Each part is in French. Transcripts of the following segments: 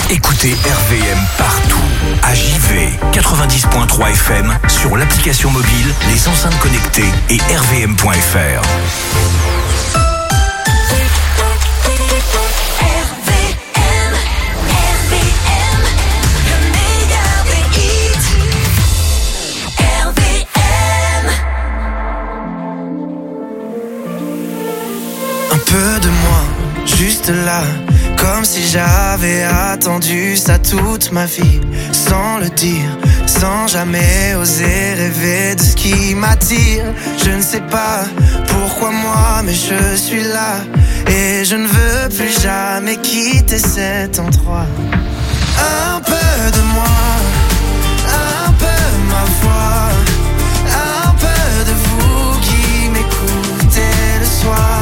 Écoutez RVM partout. À JV, 90.3 FM, sur l'application mobile, les enceintes connectées et rvm.fr. Un peu de moi, juste là, comme si j'avais attendu ça toute ma vie, sans le dire, sans jamais oser rêver de ce qui m'attire. Je ne sais pas pourquoi moi, mais je suis là, et je ne veux plus jamais quitter cet endroit. Un peu de moi, un peu ma voix, un peu de vous qui m'écoutez le soir.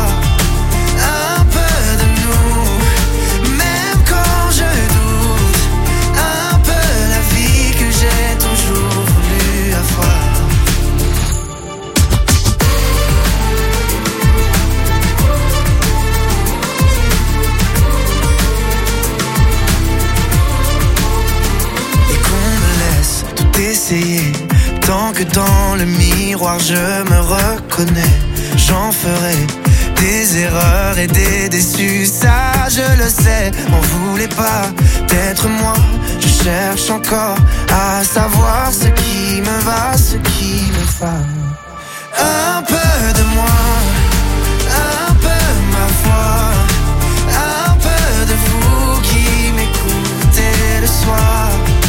Tant que dans le miroir je me reconnais, j'en ferai des erreurs et des déçus, ça je le sais. M'en voulez pas d'être moi, je cherche encore à savoir ce qui me va, ce qui me va. Un peu de moi, un peu ma voix, un peu de vous qui m'écoutez le soir.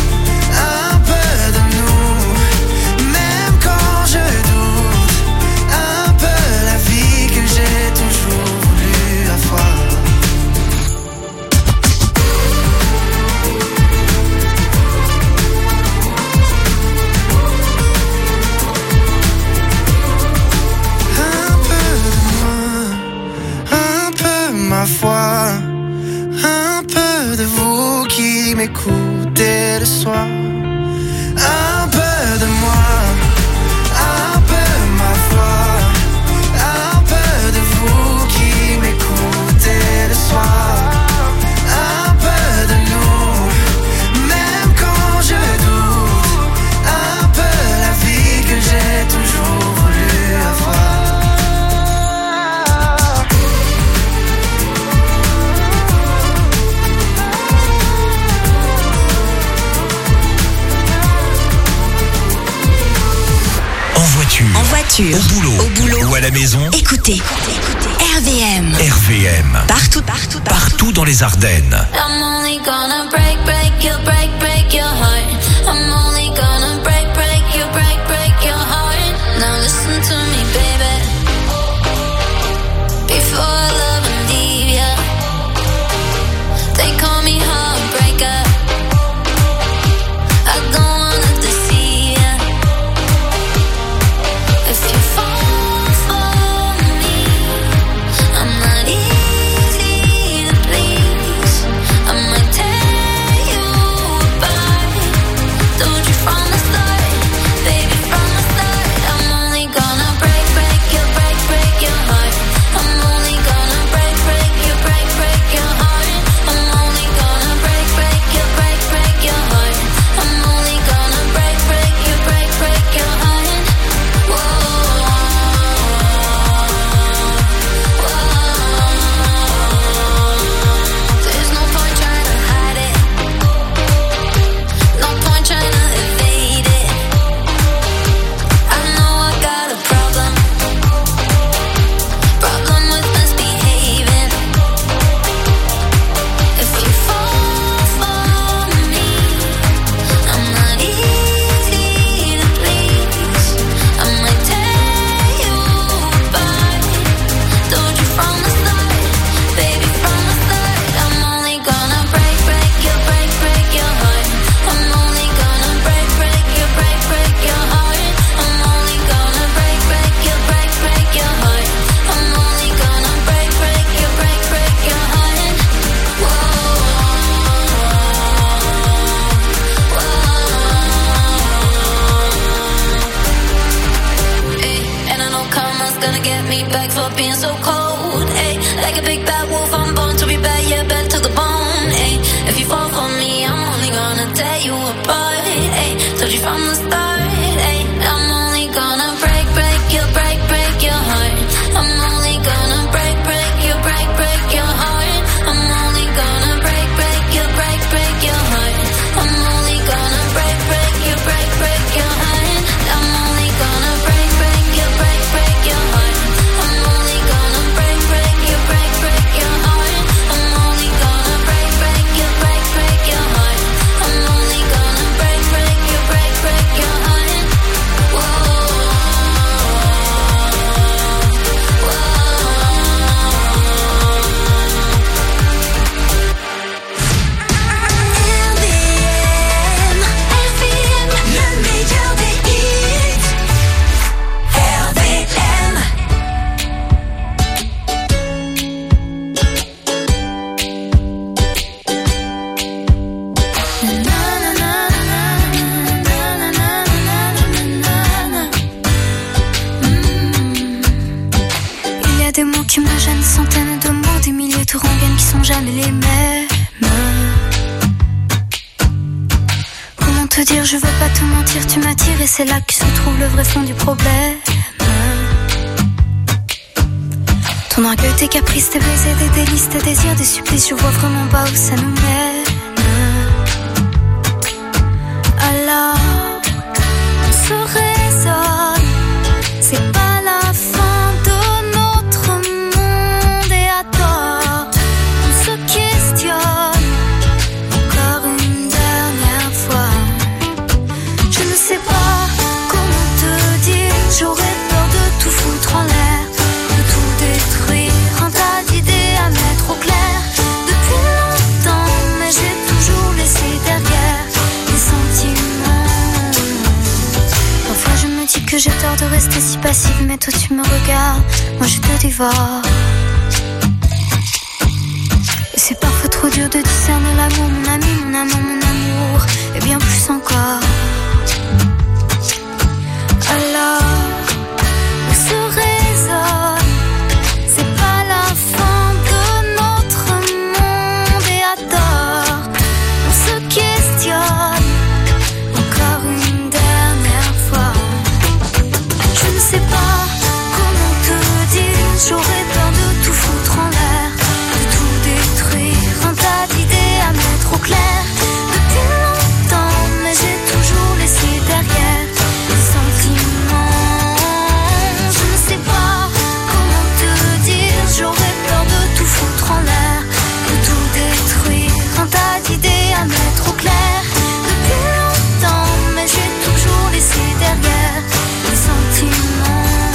Foi, un peu de vous qui m'écoutez le soir, un peu de moi, un peu ma foi, un peu de vous qui m'écoutez le soir, un peu de nous, même quand je doute, un peu la vie que j'ai toujours voulu avoir. En voiture, au boulot ou à la maison. Écoutez RVM. RVM. Partout dans les Ardennes. I'm only gonna break your heart. I'm only gonna break your heart. Now listen to me, baby. Before I love and leave ya, they call me heartbreaker. I don't wanna deceive ya. If you fall for me, I'm not easy to please. I might tear you apart. Told you from the start, baby, from the start. I'm only gonna break your heart. I'm only gonna break your heart. I'm only gonna break your heart. I'm only gonna break your heart. Whoa, there's no point trying to hide it. No point trying to evade it. I know I got a problem with misbehaving. If you fall for me, I'm not easy to please. I might tear you apart. Told you from the start, baby, from the start. I'm only gonna break your heart. I'm only gonna break your heart. I'm only gonna break your heart. I'm only gonna break your heart. And I know karma's gonna get me back for being so cold. Like a big bad wolf, I'm born to be bad, yeah, bad to the bone. If you fall for me, Told you from the start, hey, I'm only gonna break your heart. I'm only gonna break your heart. I'm only gonna break your heart. I'm only gonna break your heart. I'm only gonna break your heart. I'm only gonna break your heart. I'm only gonna break your heart. I'm only gonna break your heart. Whoa. Des mots qui me gênent, centaines de mots, des milliers de rengaines qui sont jamais les mêmes. Comment te dire, je veux pas te mentir, tu m'attires et c'est là que se trouve le vrai fond du problème. Ton orgueil, tes caprices, tes baisers, des délices, tes désirs, des supplices, je vois vraiment pas où ça nous mène. Alors, on se raisonne, c'est pas la fin. J'aurais peur de tout foutre en l'air, de tout détruire, un tas d'idées à mettre au clair. Depuis longtemps, mais j'ai toujours laissé derrière les sentiments. Parfois je me dis que j'ai tort de rester si passive, mais toi tu me regardes, moi je te dévore. Et c'est parfois trop dur de discerner l'amour, mon ami, mon amant, mon amour, et bien plus encore. Alors, on se raisonne, c'est pas la fin de notre monde et à tort, on se questionne, encore une dernière fois. Je ne sais pas comment te dire, j'aurais peur de tout foutre en l'air, de tout détruire, un tas d'idées à mettre au clair. Depuis longtemps, mais j'ai toujours laissé derrière les sentiments. Je ne sais pas comment te dire, j'aurais peur de tout foutre en l'air, de tout détruire, un tas d'idées à mettre au clair. Depuis longtemps, mais j'ai toujours laissé derrière les sentiments.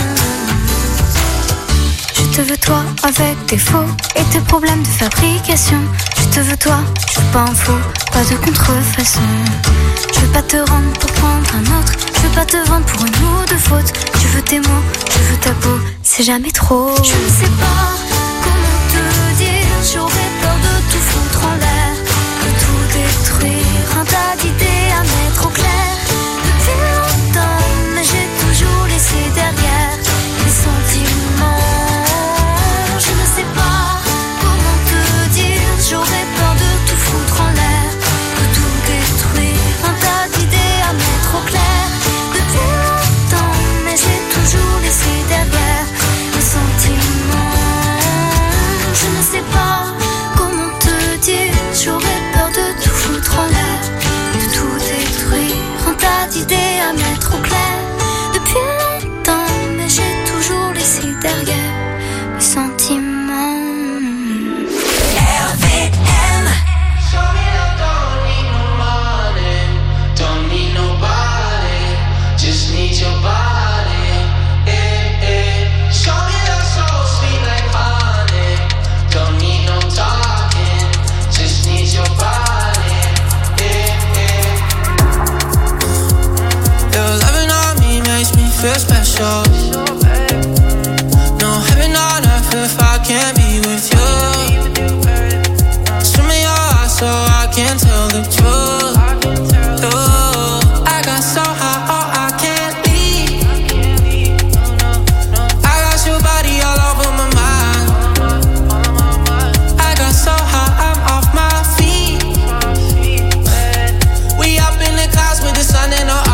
Je te veux toi avec tes faux et tes problèmes de fabrication. Je te veux toi, je veux pas un faux, pas de contrefaçon. Je veux pas te rendre pour prendre un autre, je veux pas te vendre pour une ou deux fautes. Je veux tes mots, je veux ta peau, c'est jamais trop. Je ne sais pas comment te dire, j'aurais peur de tout foutre en l'air, de tout détruire, un tas d'idées à mettre au clair. Depuis longtemps, mais j'ai toujours laissé derrière les sentiments. Je ne sais pas comment te dire, j'aurais peur de tout foutre en l'air, de tout détruire, un tas d'idées à mettre au clair. Depuis longtemps, mais j'ai toujours laissé derrière les sentiments. Je ne sais pas comment te dire, j'aurais peur de tout foutre en l'air, de tout détruire, un tas d'idées à mettre au clair. Depuis longtemps, mais j'ai toujours laissé derrière les sentiments. RVM. Don't need nobody, just need your body. Show me love so sweet like honey. Don't need no talking, just need your body. Your loving on me makes me feel special. No heaven on earth if I can't be with you. Swim in your eyes so I can tell the truth. I got so high, oh I can't leave. I got your body all over my mind. I got so high, I'm off my feet. We up in the clouds with the sun and the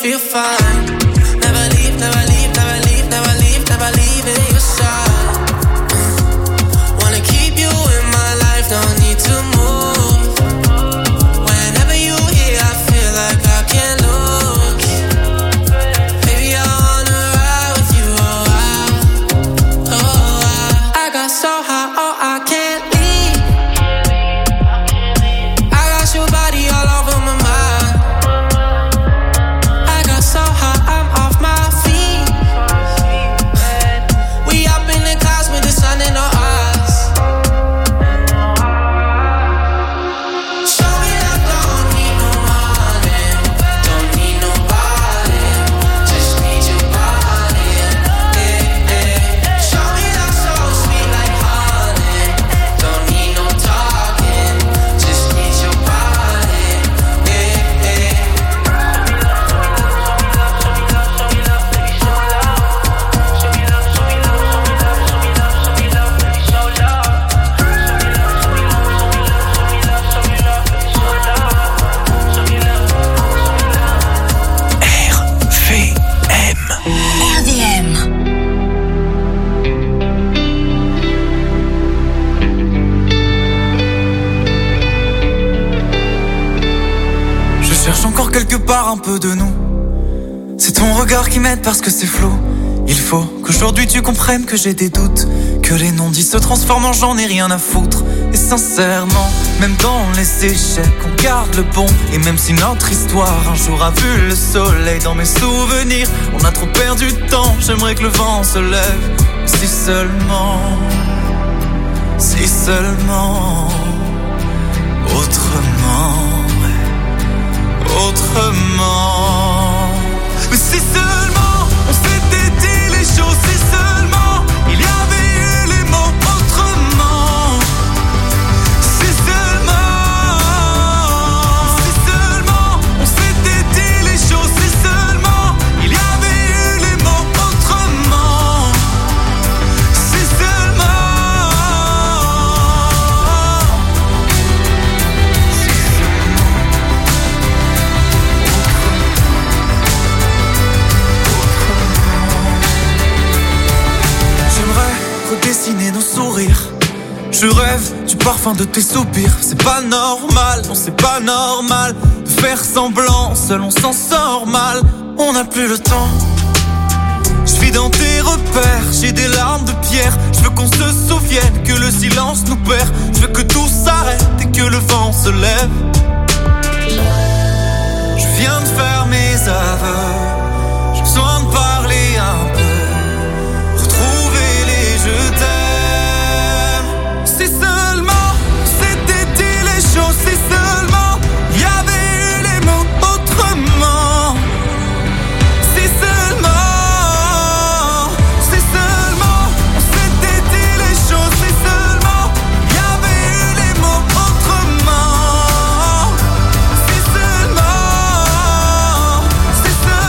feel fine. Never leave, never leave, never leave, never leave, never leaving your side. Wanna keep you in my life, don't need to move. Whenever you here, I feel like I can't lose. Baby, I wanna ride with you, I got so high, oh, I can't leave. I got your body all over my mind. I got so high, I'm off my feet. We up in the clouds with the sun in our eyes. Show me that don't need no money, don't need nobody, just need your body. Show me that so sweet like honey, don't need no talking, just need your body. RVM. Je cherche encore quelque part un peu de nous. C'est ton regard qui m'aide parce que c'est flou. Il faut qu'aujourd'hui tu comprennes que j'ai des doutes, que les non-dits se transforment en j'en ai rien à foutre. Et sincèrement, même dans les échecs, on garde le bon. Et même si notre histoire un jour a vu le soleil, dans mes souvenirs, on a trop perdu de temps. J'aimerais que le vent se lève. Si seulement, autrement, autrement. Mais si seulement on s'était dit les choses, si seulement il y avait eu les mots autrement. Si seulement on s'était dit les choses, si seulement il y avait eu les mots autrement. Si seulement. J'aimerais redessiner nos sourires. Je rêve du parfum de tes soupirs. C'est pas normal, non c'est pas normal de faire semblant, seul on s'en sort mal. On n'a plus le temps. Je vis dans tes repères, j'ai des larmes de pierre. Je veux qu'on se souvienne que le silence nous perd. Je veux que tout s'arrête et que le vent se lève. Je viens de faire mes aveux. J'ai besoin de parler un peu, retrouver les je t'aime. Si seulement c'était dit les choses, si seulement il y avait eu les mots autrement. Si seulement on s'était dit les choses, si seulement il y avait eu les mots autrement. Si seulement, si seulement.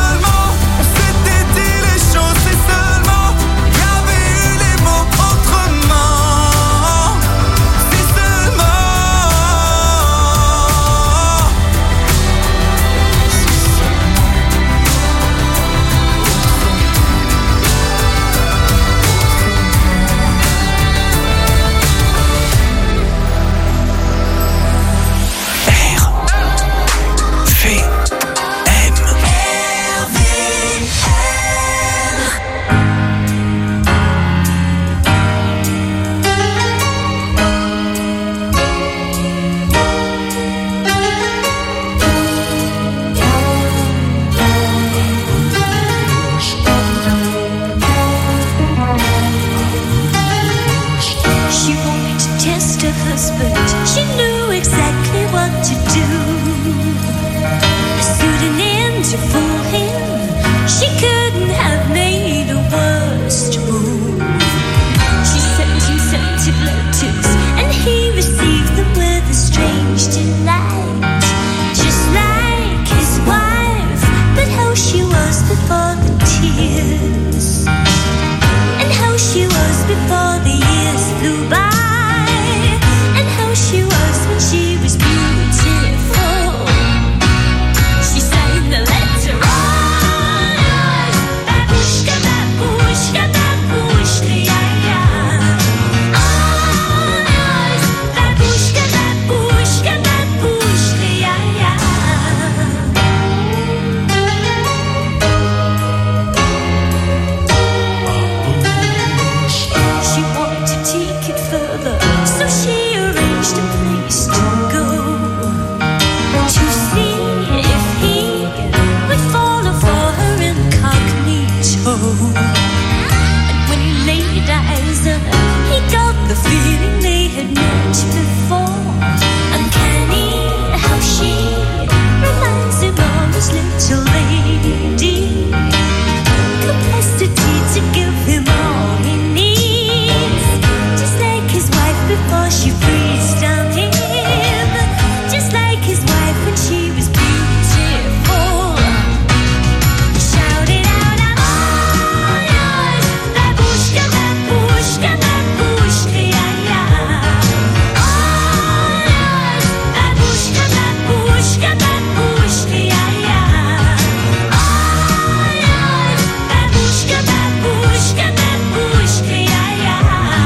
deep capacity to give him all he needs, just like his wife before she breathes down him, just like his wife when she was beautiful. Shout it out, I'm all yours, babushka, babushka, babushka, yeah, yeah. All yours, babushka, babushka, babushka, yeah, yeah. All yours, babushka, babushka, babushka, yeah, yeah.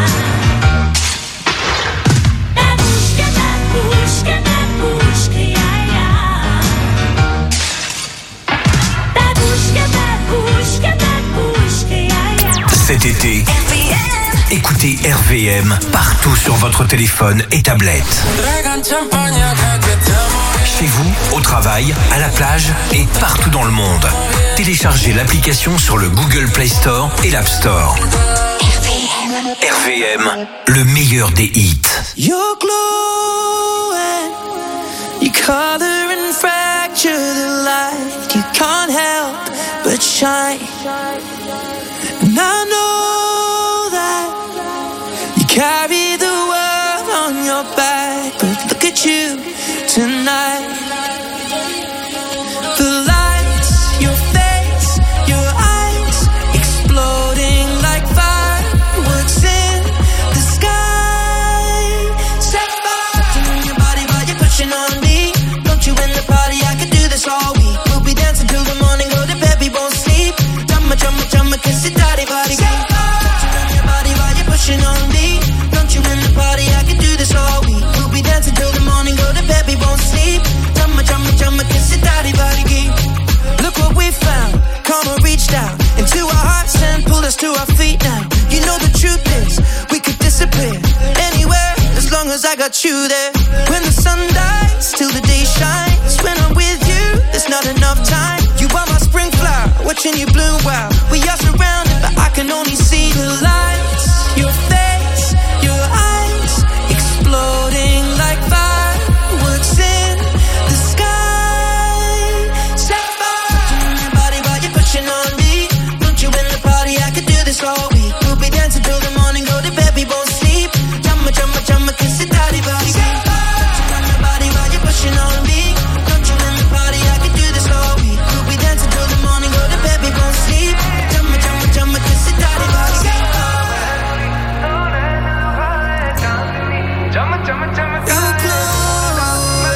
Babushka, babushka, babushka, yeah, yeah. Babushka, babushka, babushka, yeah, yeah. Cet été, écoutez RVM partout sur votre téléphone et tablette. Chez vous, au travail, à la plage et partout dans le monde. Téléchargez l'application sur le Google Play Store et l'App Store. RVM, le meilleur des hits. You're glowing, you color and fracture the light. You can't help but shine. And I know that you carry the world on your back. But look at you tonight. The lights, your face, your eyes, exploding like fireworks in the sky. Set fire to your body while you're pushing on me. Don't you in the party, I could do this all week. We'll be dancing till the morning, go to bed, we won't sleep. Chumma, chumma, chumma, kiss it, daddy, body. Set fire to your body while you're pushing on me. Don't you in the party, I could do this all week. We'll be dancing till the morning, go to bed, we won't sleep. Chumma, chumma, chumma, kiss it, daddy, body. Look what we found. Karma reached out into our hearts and pulled us to our feet now. You know the truth is, we could disappear anywhere as long as I got you there. When the sun dies, till the day shines. When I'm with you, there's not enough time. You are my spring flower, watching you bloom wild. We are surrounded, but I can only see the lights. Your face, your eyes, exploding like fireworks in the sky. Set fire to your body while you're pushing on me. Don't you in the party, I could do this all week. We'll be dancing till the morning, go to bed, we won't sleep. Chumma, chumma, chumma, kiss it, daddy, body. Set fire to your body while you're pushing on me. Don't you in the party, I could do this all week. We'll be dancing till the morning, go to bed, we won't sleep. Chumma, chumma, chumma, kiss it, daddy, body. You're glowing,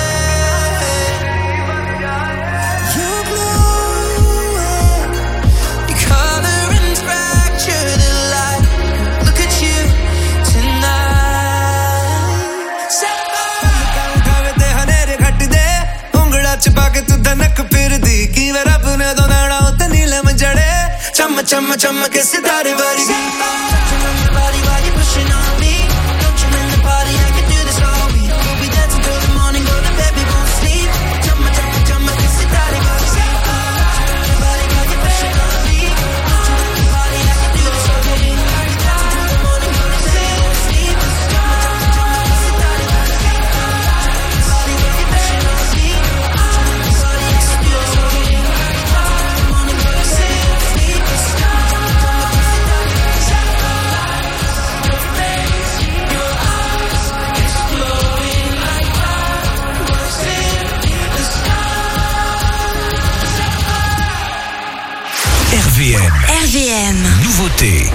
you're glowing. You color and fracture the light. Look at you tonight. Set fire. खावे हनेरे घट दे उंगड़ा छुपा के तू धनक फिर दी की वे रब ने तो नाड़ा उते नीलम जड़े Chumma, chumma, chumma, kiss it, daddy, body. Body, body, pushing on me. Don't you in the party, I could do this all week. We'll be dancing till the morning, go to bed, we won't sleep. Chumma, chumma, chumma, kiss it, daddy, body. Body, body, pushing on me. Don't you in the party, I could do this all week. We'll be dancing till the morning, go to bed, we won't sleep. Chumma, chumma, chumma, kiss it, daddy, body. Body, body, pushing on me. Don't you in the party, I could do this all week. We'll be dancing till the morning, go to bed, we won't sleep. Chumma, chumma, chumma, kiss it, daddy, body. Your face, your eyes, exploding like fireworks in the sky. RVM, RVM. nouveauté.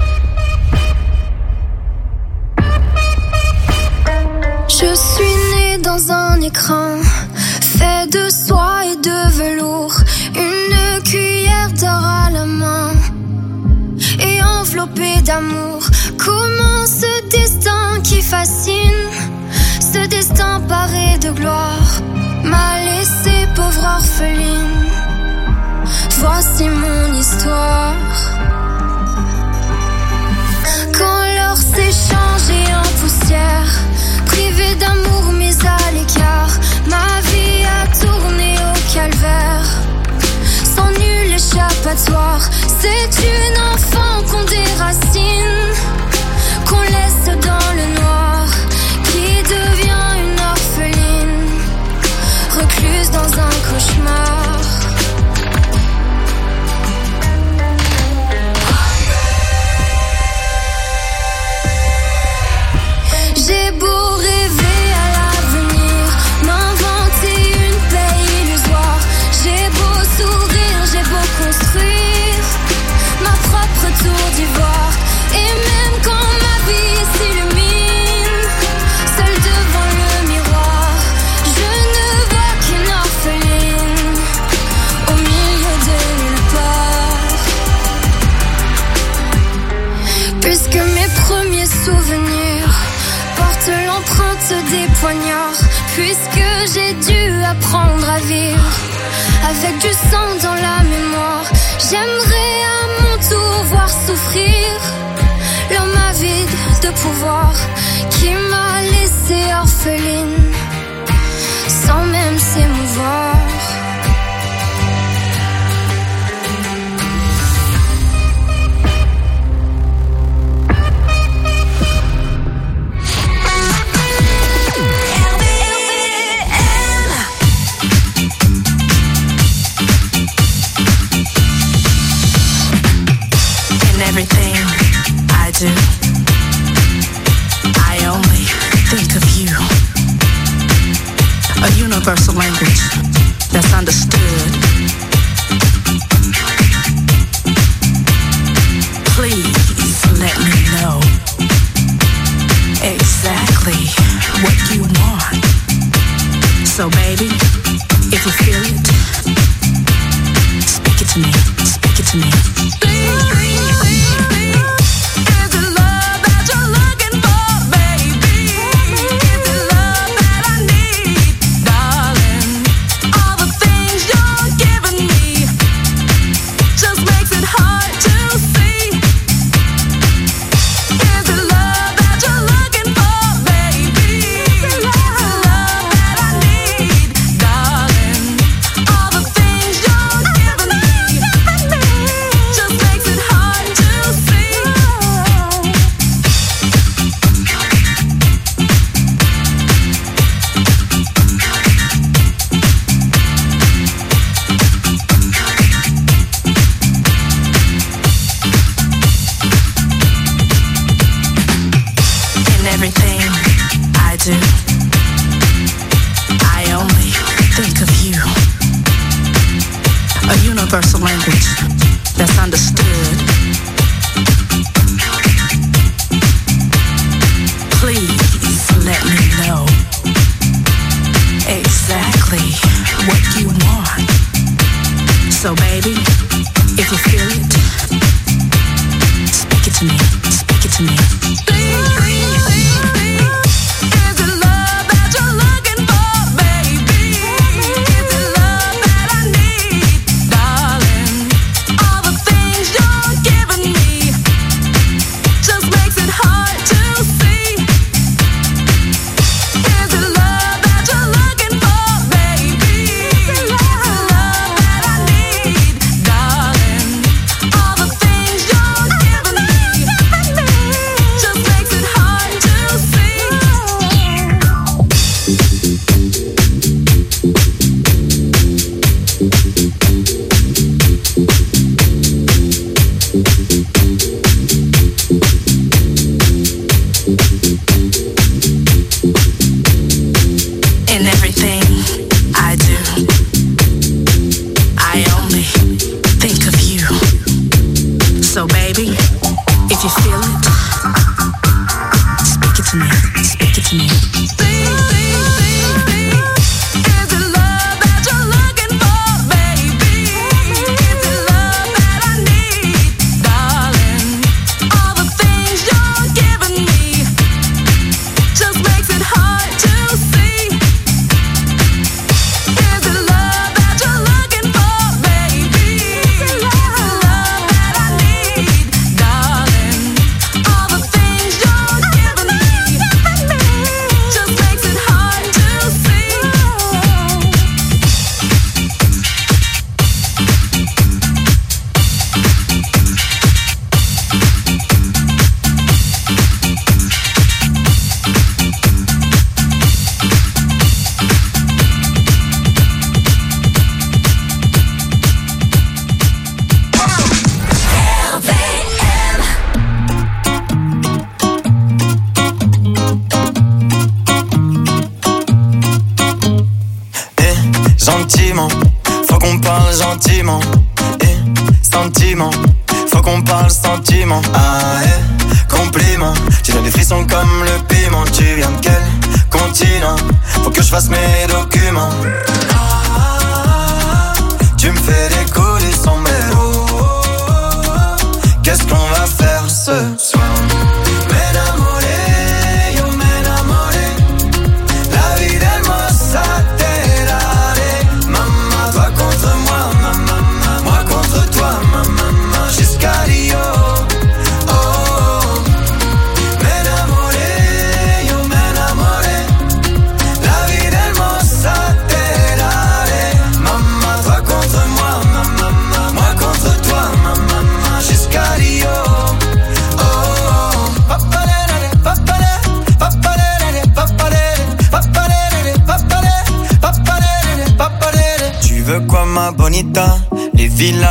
Je suis née dans un écran fait de soie et de velours, une cuillère d'or à la main et enveloppée d'amour. Comment ce destin qui fascine, ce destin paré de gloire, m'a laissée pauvre orpheline. Voici mon histoire. Quand l'or s'est changé en poussière, privée d'amour mise à l'écart, ma vie a tourné au calvaire, sans nul échappatoire. C'est une enfant qu'on déracine, qu'on laisse dans le noir, qui devient une orpheline, recluse dans un cauchemar. poignard, puisque j'ai dû apprendre à vivre avec du sang dans la mémoire. J'aimerais à mon tour voir souffrir l'homme avide de pouvoir qui m'a laissée orpheline sans même s'émouvoir. Everything I do, I only think of you. A universal language that's understood. Please let me know exactly what you want. So baby, if you feel it, speak it to me, speak it to me. Universal language that's understood. Please let me know exactly what you want. So baby, if you feel it, speak it to me, speak it to me. Ce soir, m'enamoré, yo m'enamoré. La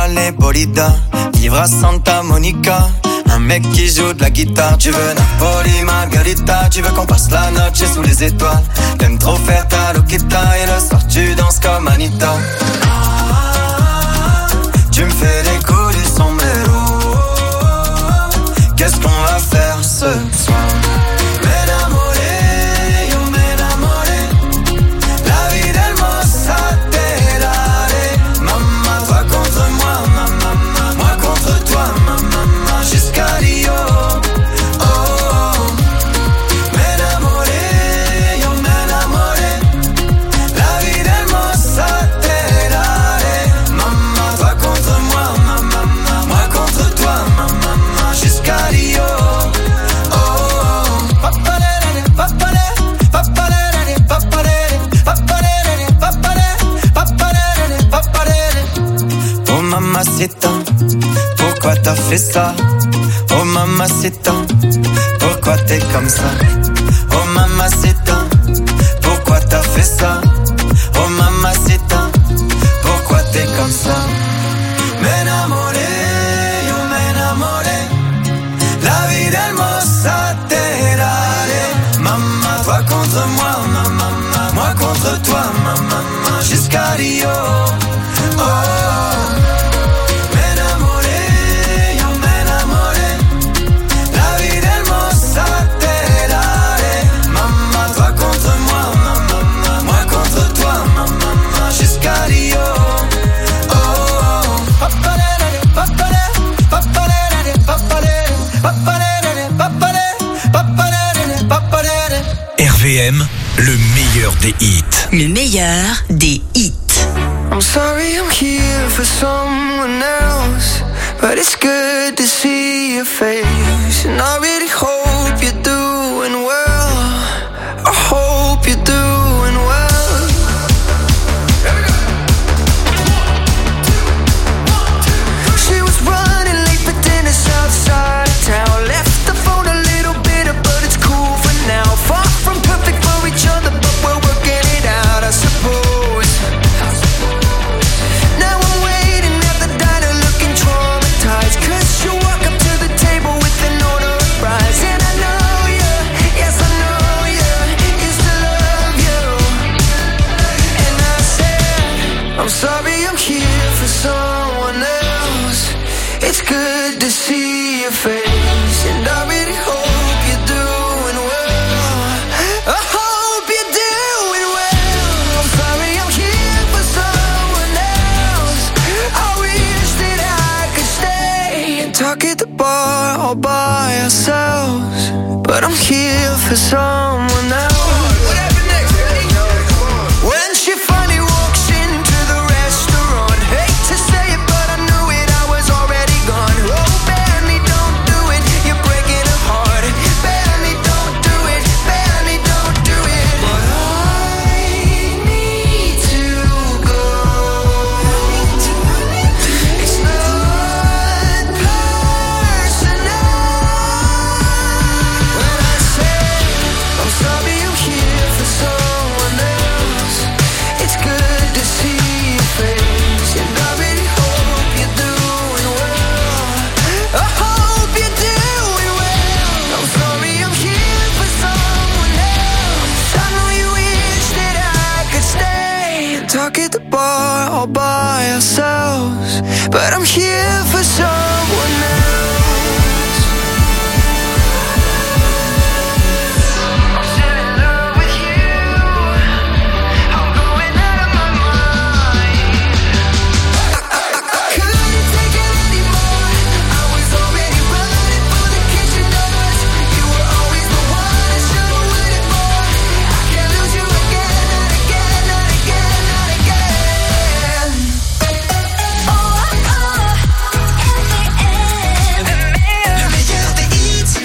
les bolidas, vivre à Santa Monica. Un mec qui joue de la guitare. Tu veux Napoli, Margarita. Tu veux qu'on passe la noche sous les étoiles. T'aimes trop faire ta loquita. Et le soir tu danses comme Anita. Tu me fais les coups du sombrero. Qu'est-ce qu'on va faire ce soir? Mamacita, pourquoi t'as fait ça? Oh mamacita, pourquoi t'es comme ça? Oh mamacita, pourquoi t'as fait ça? Oh mamacita, pourquoi t'es comme ça? M'enamoré, yo m'enamoré. La vida hermosa te daré. Maman, toi contre moi, maman, moi contre toi, maman, jusqu'à Rio. Oh. RVM, le meilleur des hits. Le meilleur des hits. I'm sorry I'm here for someone else, but it's good to see your face. And I really hope you're doing well. I hope you're doing well. She was running late for dinner outside of town. Left the phone a little bitter, but it's cool for now. Far from perfect for each other, but we're working it out, I suppose. Now I'm waiting at the diner looking traumatized, 'cause you walk up to the table with an order of fries. And I know you, yes I know you, used to love you. And I said, I'm sorry I'm here for someone else. It's good to see your face, and I really hope you're doing well. I hope you're doing well. I'm sorry I'm here for someone else. I wish that I could stay and talk at the bar all by ourselves, but I'm here for someone else. What happened next? When she finally walks into the restaurant, hate to say it, but I knew it, I was already gone. Oh, barely don't do it, you're breaking her heart. Barely don't do it, barely don't do it. But I need to go. It's not personal. When I say I'm sorry I'm here for someone else, it's good to see your face, and I really hope you're doing well. I hope you're doing well. I'm sorry I'm here for someone else. I know you wish that I could stay and talk at the bar all by ourselves, but I'm here for someone else. I'm still in love with you. I'm going out of my mind. I couldn't take it anymore. I was already running for the kitchen doors. You were always the one I should have waited for. I can't lose you again, not again, not again, not again. Oh, RVM. Le meilleur des hits.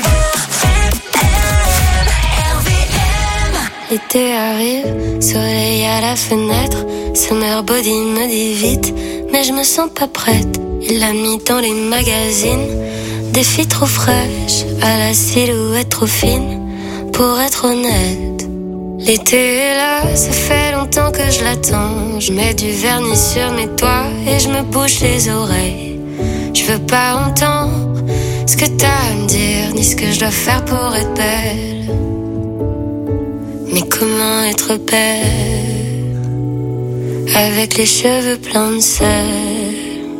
RVM. L'été arrive, soleil à la fenêtre. Summer body me dit vite, mais je me sens pas prête. Il l'a mis dans les magazines, des filles trop fraîches, à la silhouette trop fine. Pour être honnête, L'été est là, ça fait longtemps que je l'attends. Je mets du vernis sur mes doigts et je me bouche les oreilles. Je veux pas entendre ce que t'as à me dire, ni ce que je dois faire pour être belle. Mais comment être belle avec les cheveux pleins de sel?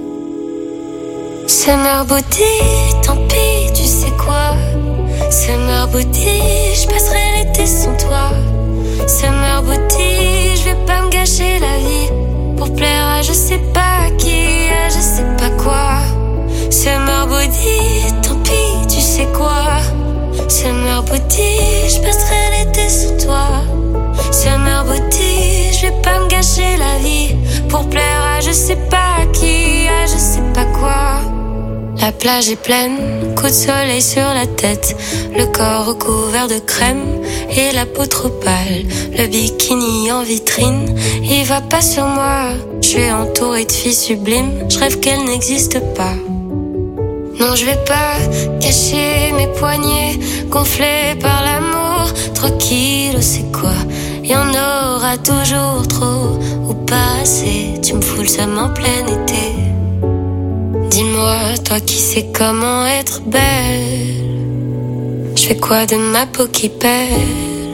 Summer body, tant pis, tu sais quoi? Summer body, je passerai l'été sans toi. Summer body, je vais pas me gâcher la vie pour plaire à je sais pas qui, à je sais pas quoi. Summer body, tant pis, tu sais quoi? Summer body, je passerai l'été sans toi. Summer body, je vais pas me gâcher la vie pour plaire à je sais pas qui, à je sais pas quoi. La plage est pleine, coup de soleil sur la tête, le corps recouvert de crème et la peau trop pâle. Le bikini en vitrine, il va pas sur moi. Je suis entourée de filles sublimes, je rêve qu'elles n'existent pas. Non, je vais pas cacher mes poignets gonflés par l'amour. 3 kilos, c'est quoi? Y en aura toujours trop ou pas assez. Tu me fous le seum en plein été. Dis-moi, toi qui sais comment être belle, je fais quoi de ma peau qui pèle?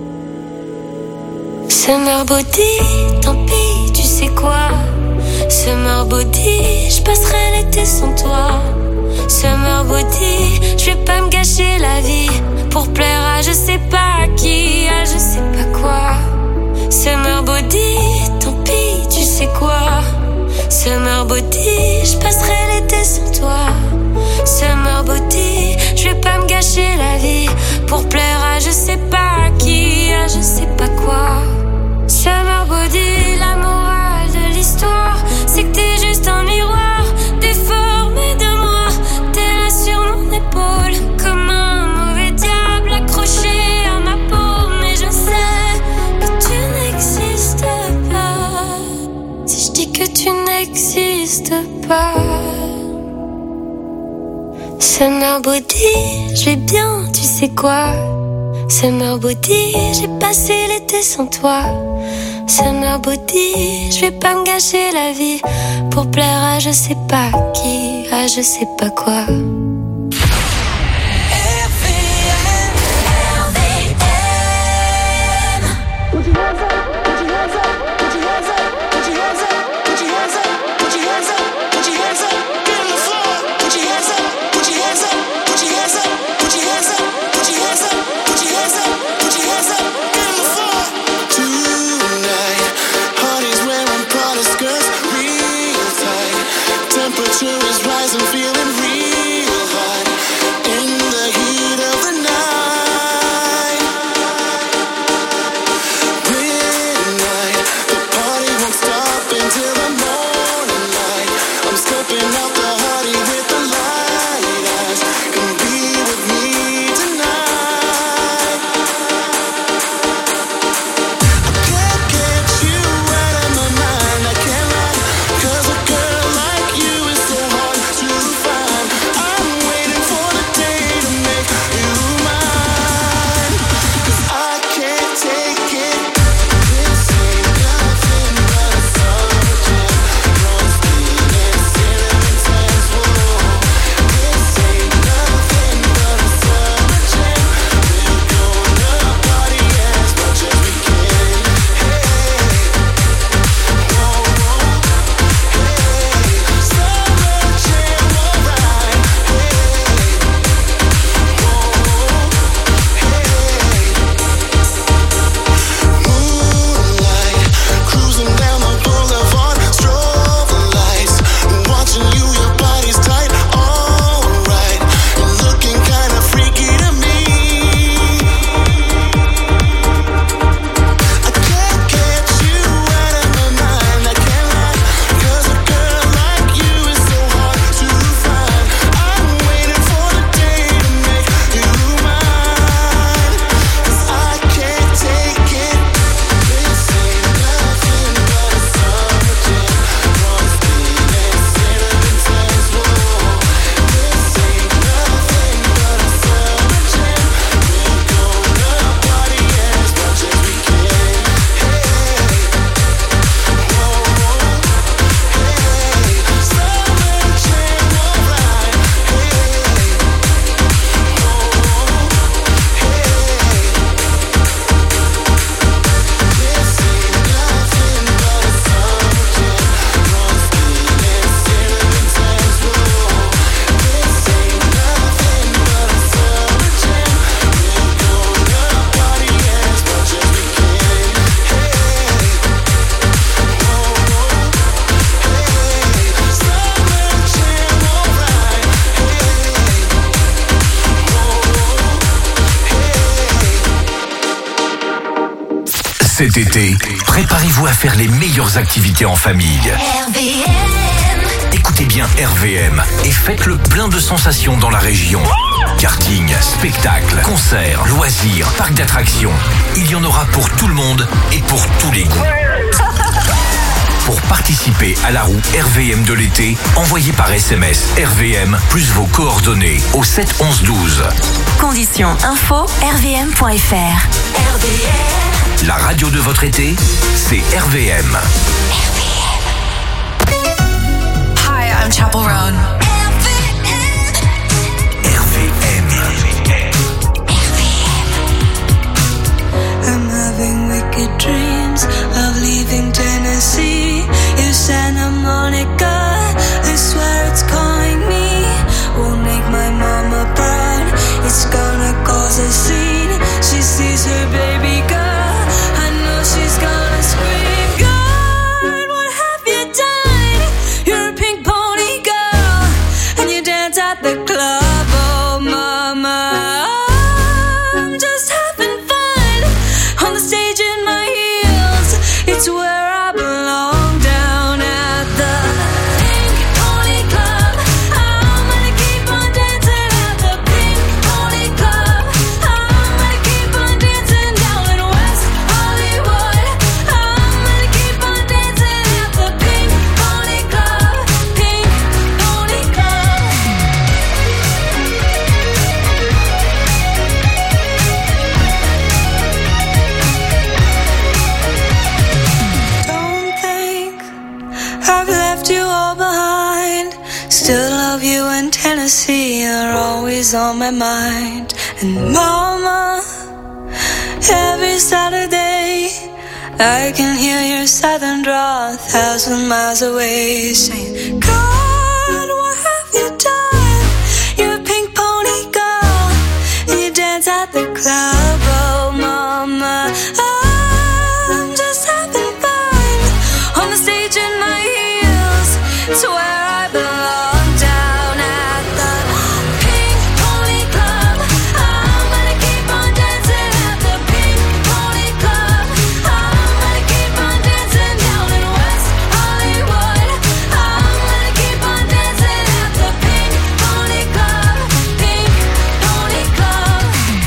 Summer body, tant pis, tu sais quoi? Summer body, je passerai l'été sans toi. Summer body, je vais pas me gâcher la vie pour plaire à je sais pas qui, à je sais pas quoi. Summer body, tant pis, tu sais quoi? Summer body, je passerai l'été sans toi. Summer body, je vais pas me gâcher la vie pour plaire à je sais pas qui, à je sais pas quoi. Summer body, la morale de l'histoire, c'est que t'es juste un miroir déformé de moi. T'es là sur mon épaule comme un mauvais diable accroché à ma peau. Mais je sais que tu n'existes pas si je dis que tu n'existes pas. Summer body, je vais bien, tu sais quoi? Summer body, j'ai passé l'été sans toi. Summer body, je vais pas me gâcher la vie pour plaire à je sais pas qui, à je sais pas quoi. Find Cet été, préparez-vous à faire les meilleures activités en famille. RVM. Écoutez bien RVM et faites le plein de sensations dans la région. Karting, spectacles, concerts, loisirs, parcs d'attractions. Il y en aura pour tout le monde et pour tous les goûts. Pour participer à la roue RVM de l'été, envoyez par SMS RVM plus vos coordonnées au 7 11 12. Conditions info rvm.fr. RVM. La radio de votre été, c'est RVM. Hi, I'm Chapel Roan. I'm having wicked dreams of leaving Tennessee. You Santa Monica, I swear it's calling me. Won't make my mama proud, it's gonna cause a scene. She sees her baby girl, I know she's gonna scream. God, what have you done? You're a pink pony girl, and you dance at the club, oh mama. I'm just having fun on the stage in my heels. It's where I belong, down at the Pink Pony Club. I'm gonna keep on dancing at the Pink Pony Club. I'm gonna keep on dancing down in West Hollywood. I'm gonna keep on dancing at the Pink Pony Club. Pink Pony Club. Don't think I've left you all behind. Still love you in Tennessee, you're always on my mind. And mama, every Saturday I can hear your southern drawl 1,000 miles away, saying, God, what have you done? You're a pink pony girl, and you dance at the club, oh mama. I'm just having fun on the stage in my heels. It's where I belong, down at the Pink Pony Club. I'm gonna keep on dancing at the Pink Pony Club. I'm gonna keep on dancing down in West Hollywood. I'm gonna keep on dancing at the Pink Pony Club. Pink Pony Club.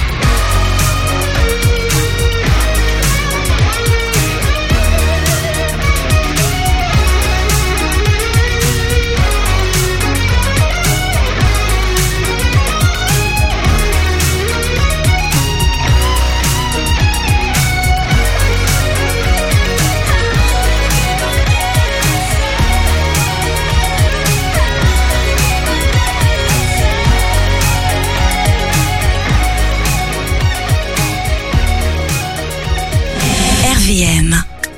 RVM.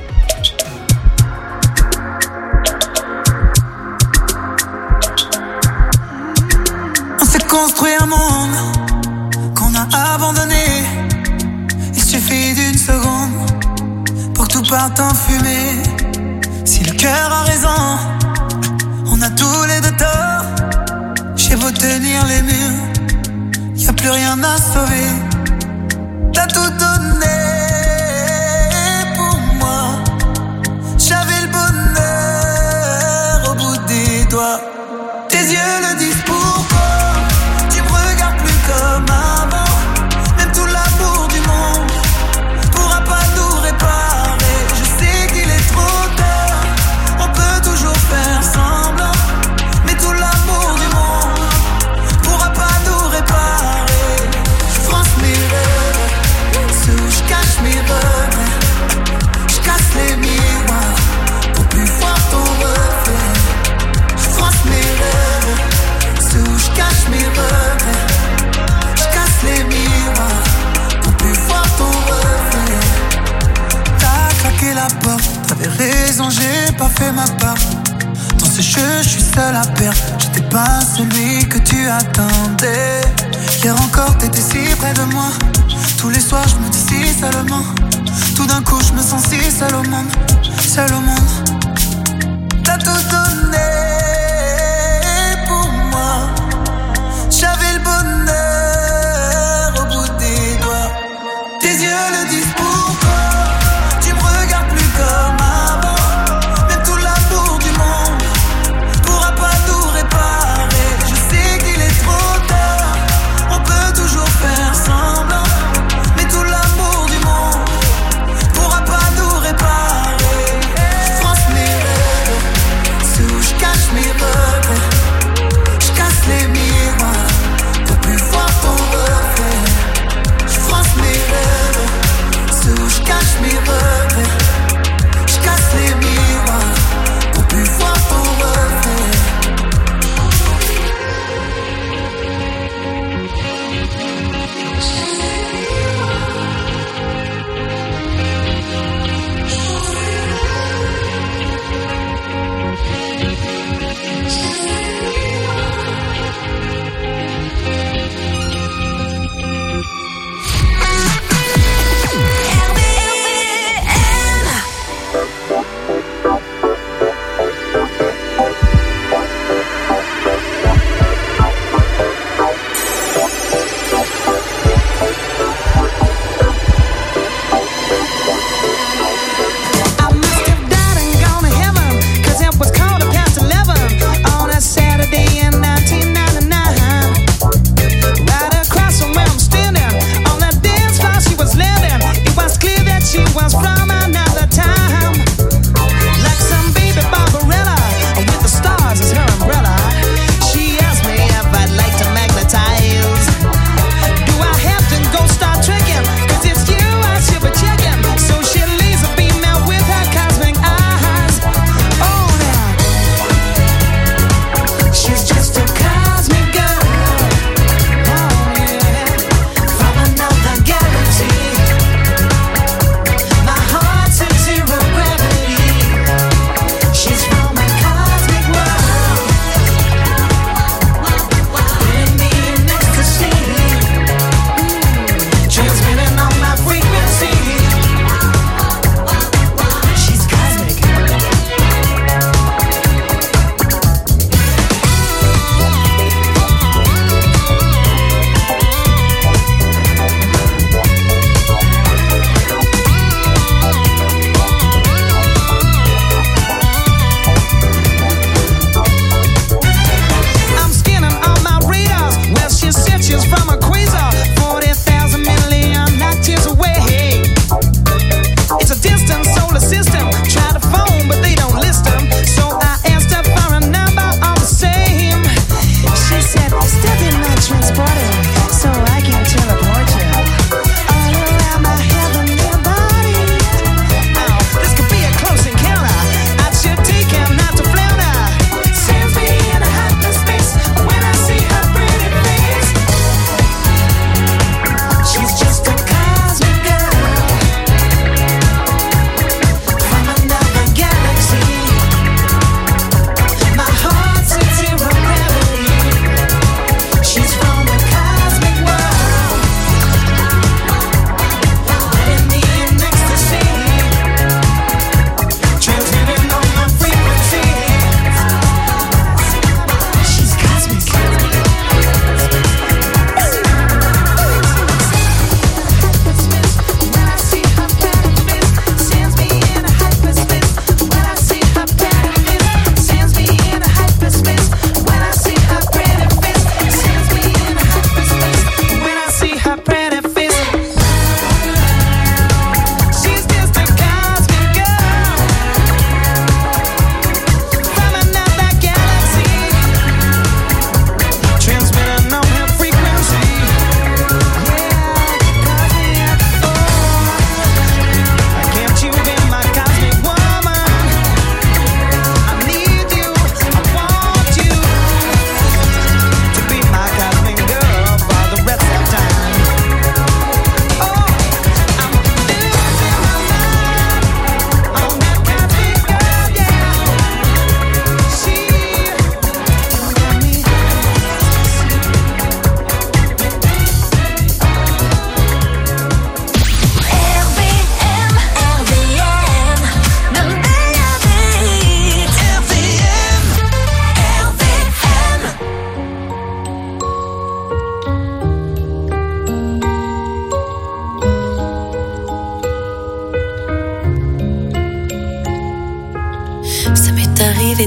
On s'est construit un monde qu'on a abandonné. Il suffit d'une seconde pour que tout parte en fumée. Si le cœur a raison, on a tous les deux tort. J'ai beau tenir les murs, y a plus rien à sauver. T'as tout donné pour moi. J'avais le bonheur au bout des doigts. Tes yeux le disent pourquoi. Tu me regardes plus comme avant. Même tout l'amour du monde pourra pas nous réparer. Je sais qu'il est trop tard, on peut toujours faire semblant. Mais tout l'amour du monde pourra pas nous réparer. Je France mes rêves, sous je cache mes regrets. Je casse les miroirs pour plus voir ton reflet. Je France mes rêves, sous je cache mes regrets. Je casse les miroirs pour plus voir ton reflet. T'as claqué la porte, t'avais raison, j'ai pas fait ma part. Dans ce jeu, je suis seul à perdre. J'étais pas celui que tu attendais. Hier encore, t'étais si près de moi. Tous les soirs, je me dis si seulement. Tout d'un coup, je me sens si seul au monde. Seul au monde. T'as tout donné pour moi. J'avais le bonheur au bout des doigts. Tes yeux le disent pourquoi. Tu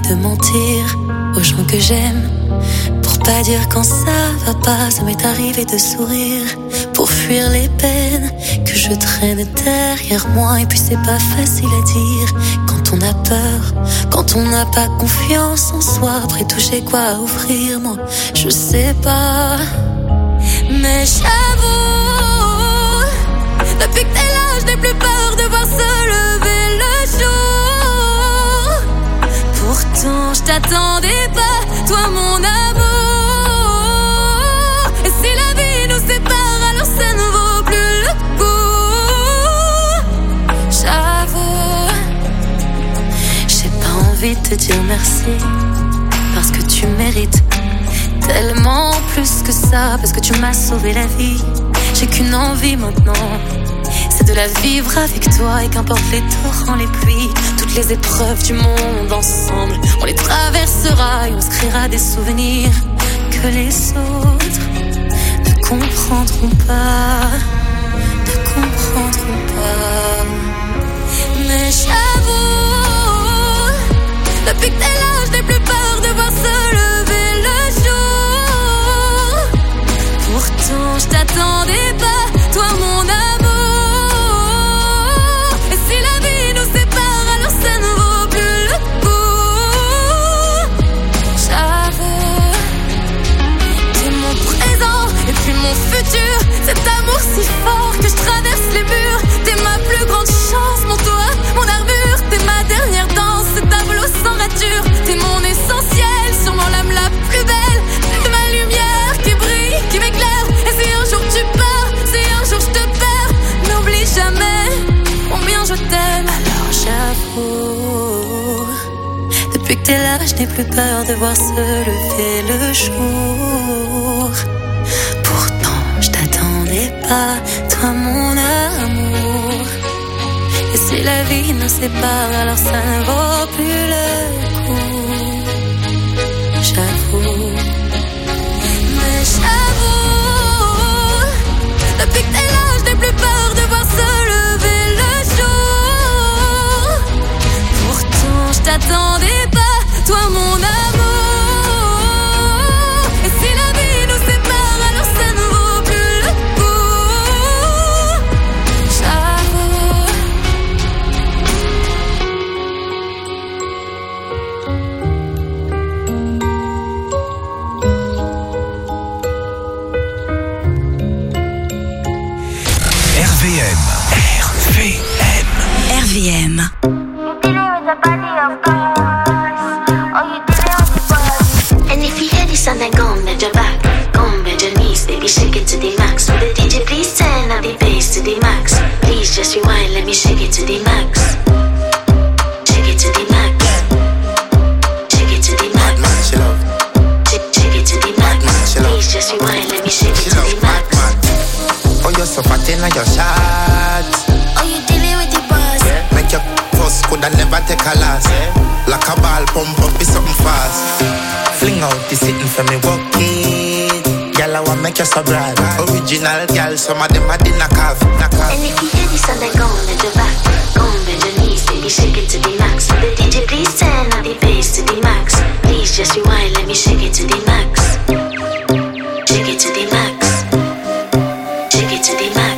de mentir aux gens que j'aime. Pour pas dire quand ça va pas, ça m'est arrivé de sourire. Pour fuir les peines que je traîne derrière moi. Et puis c'est pas facile à dire quand on a peur, quand on n'a pas confiance en soi. Après tout j'ai quoi à offrir, moi je sais pas. Mais j'avoue, depuis que t'es là je n'ai plus peur de voir se lever le jour. Pourtant je t'attendais pas, toi mon amour. Et si la vie nous sépare, alors ça ne vaut plus le coup. J'avoue, j'ai pas envie de te dire merci, parce que tu mérites tellement plus que ça, parce que tu m'as sauvé la vie. J'ai qu'une envie maintenant, c'est de la vivre avec toi. Et qu'importe les torrents, les pluies, toutes les épreuves du monde ensemble, on les traversera et on se créera des souvenirs que les autres ne comprendront pas, ne comprendront pas. Mais j'avoue, depuis que t'es là, je n'ai plus peur de voir se lever le jour. Pourtant je t'attendais pas, toi mon amour. Et si la vie nous sépare, alors ça ne vaut plus le coup. J'avoue, t'es mon présent et puis mon futur. Cet amour si fort que je traverse les murs. T'es ma plus grande chance, mon toit, mon armure. T'es ma dernière danse, ce tableau sans rature. T'es mon essentiel, sûrement l'âme la plus belle. T'es ma lumière qui brille, qui m'éclaire. Et si un jour tu pars, si un jour je te perds, n'oublie jamais combien je t'aime. Alors j'avoue, depuis que t'es là, je n'ai plus peur de voir se lever le jour. Pourtant je t'attendais pas, toi mon amour. Et si la vie nous sépare, alors ça ne vaut plus le coup. J'avoue, mais j'avoue, depuis que t'es là, je n'ai plus peur de voir se lever le jour. Pourtant je t'attendais pas, toi mon amour. Et si la vie nous sépare, alors ça ne vaut plus le coup. J'avoue. RVM. And if you hear this and then go on bend your back, go on bend your knees, baby shake it to the max. Will the DJ please turn up the bass to the max? Please just rewind, let me shake it to the max. Shake it to the max. Shake it to the max. Shake it to the max. Please just rewind, let me shake it to the max. Oh, you're so fat in your shot. Oh, you dealing with the boss? Make your first could I never take a loss. Like a ball pump up is something fast. Fling out the sitting for me walk it. Girl, I want make you so bright. Original girl, some of them are in a calf. And if you hear this and then go on bend your back, go on bend your knees, baby shake it to the max. Will the DJ please turn up the bass to the max? Please just rewind, let me shake it to the max. Shake it to the max. Shake it to the max.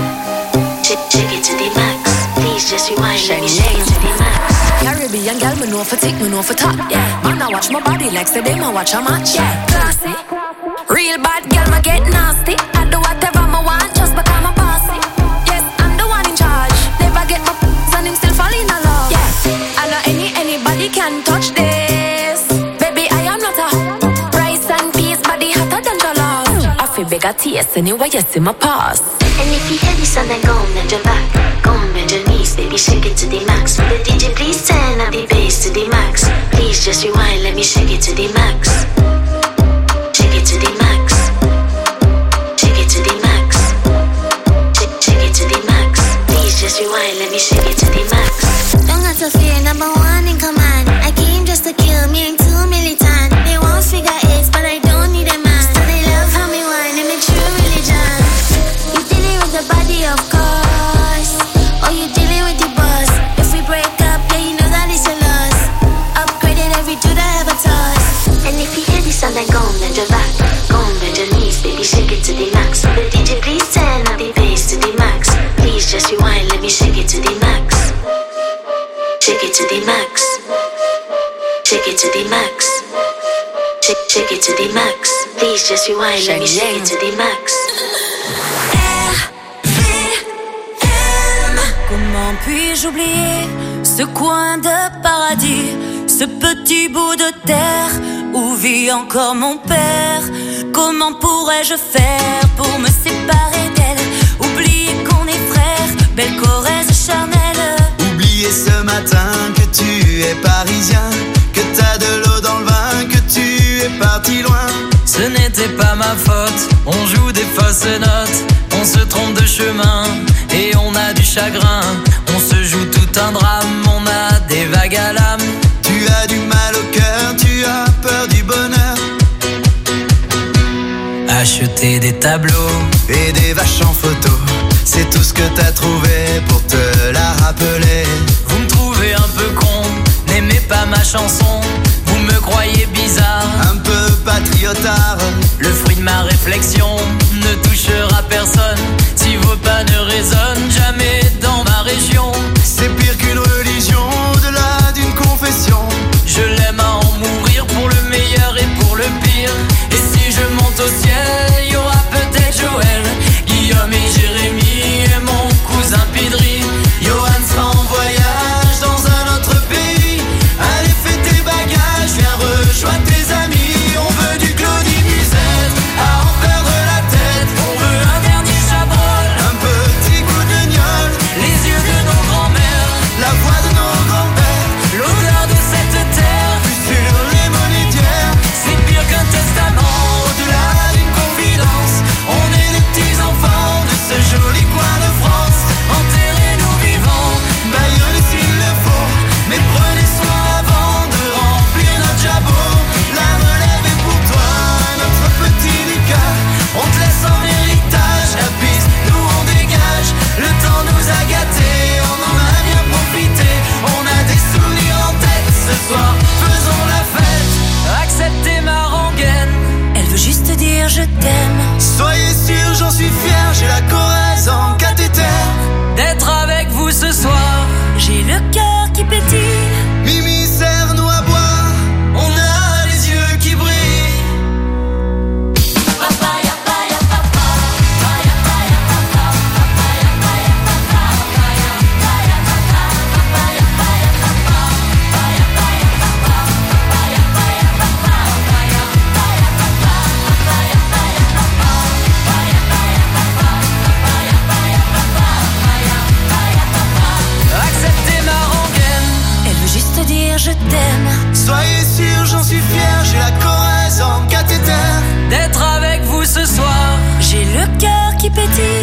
Shake it to the max. Please just rewind, let me shake it to the max. Caribbean girl, me know for tick, me know for top. Yeah, man, I watch my body like say them I watch a match. Yeah, classy. Real bad girl, me get nasty. I do whatever me want just because I'm bossy. Yes, I'm the one in charge. Never get my and him still fall in love. Yeah, I know anybody can touch this. Baby, I am not a rice and peas, body hotter than jollof. I feel bigger taste anyway, you see my pass. And if you hear this and then go on bend your back, go on bend your knees, baby shake it to the max. Will the DJ please turn up the bass to the max? Please just rewind, let me shake it to the max. Shake it to the max. Shake it to the max. Shake it to the max. Please just rewind, let me shake it to the max. Don't got to fear, number one in command. I came just to kill, me ain't too militant. They won't figure eight, but I don't need a man. So they love how me whine, and me true religion. You dealing with the body, of course. Or you dealing with the boss. If we break up, yeah, you know that it's a loss. Upgraded every the back. Go on, bend your knees, baby, shake it to the max. Will the DJ please turn up the bass to the max? Please just rewind, let me shake it to the max. Shake it to the max. Shake it to the max. Shake it to the max. Please just rewind, let me shake it to the max. Comment puis-je oublier ce coin de paradis, ce petit bout de terre où vit encore mon père? Comment pourrais-je faire pour me séparer d'elle? Oublier qu'on est frères, belle Corrèze charnelle. Oublier ce matin que tu es parisien, que t'as de l'eau dans le vin, que tu es parti loin. Ce n'était pas ma faute, on joue des fausses notes, on se trompe de chemin et on a du chagrin. On se joue tout un drame, on a des vagues à l'âme. Tu as du mal au cœur, tu as peur du bonheur. Acheter des tableaux et des vaches en photo, c'est tout ce que t'as trouvé pour te la rappeler. Vous me trouvez un peu con, n'aimez pas ma chanson. Vous me croyez bizarre, un peu patriotard. Le fruit de ma réflexion ne touchera personne si vos pas ne résonnent jamais dans ma région. C'est pire qu'une religion, au-delà d'une confession. Je l'aime à en mourir pour le meilleur et pour le pire. Et si je monte au ciel, il y aura peut-être Joël, Guillaume et Jérémy et mon cousin Pidri. Johan sera en voyage dans un autre pays. Allez, fais tes bagages, viens rejoindre tes amis. On veut du Claudie Musette à en perdre la tête. On veut un dernier Chabrol, un petit coup de gnôle, les yeux de nos grands-mères, la voix de nos grands-pères, l'odeur de cette terre, plus sur les monnaies d'hier. C'est pire qu'un testament, au-delà d'une confidence. On est les petits enfants de ce joli coin de France. Enterrez-nous vivants, baillonnez s'il le faut, mais prenez soin avant de remplir notre jabot. La relève est pour toi, notre petit Lucas. On te laisse en héritage la piste, nous on dégage. Le temps nous a gâtés, on en a bien profité. On a des souvenirs en tête, ce soir faisons la fête. Acceptez ma rengaine, elle veut juste dire je t'aime. Soyez sûr, j'en suis fier, j'ai la Corrèze en cathéter. D'être avec vous ce soir, j'ai le cœur qui pétille. Mimi, serre-nous à boire, on a les yeux qui brillent. acceptez ma rengaine. Elle veut juste dire je t'aime. Soyez sûr, j'en suis fier, j'ai la Corrèze en cathéter. D'être avec vous ce soir, j'ai le cœur qui pétille.